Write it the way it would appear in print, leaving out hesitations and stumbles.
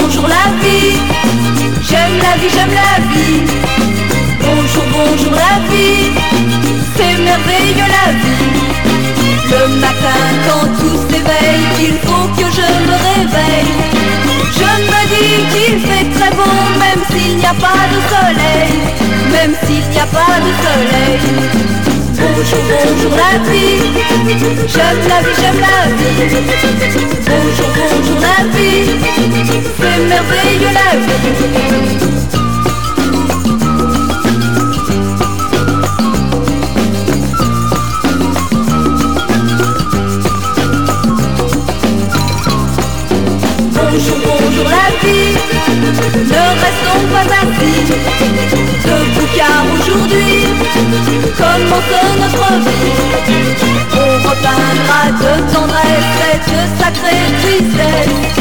bonjour la vie. J'aime la vie, j'aime la vie. Bonjour, bonjour la vie. C'est merveilleux la vie. Le matin quand tout s'éveille, il faut que je me réveille. Je me dis qu'il fait très beau, même s'il n'y a pas de soleil. Même s'il n'y a pas de soleil. Bonjour, bonjour la vie. J'aime la vie, j'aime la vie. Bonjour, bonjour la vie. C'est merveilleux la vie. Bonjour, bonjour la vie. Ne restons pas assis debout car aujourd'hui commence notre vie. On repeindra de tendresse cette sacrée tristesse.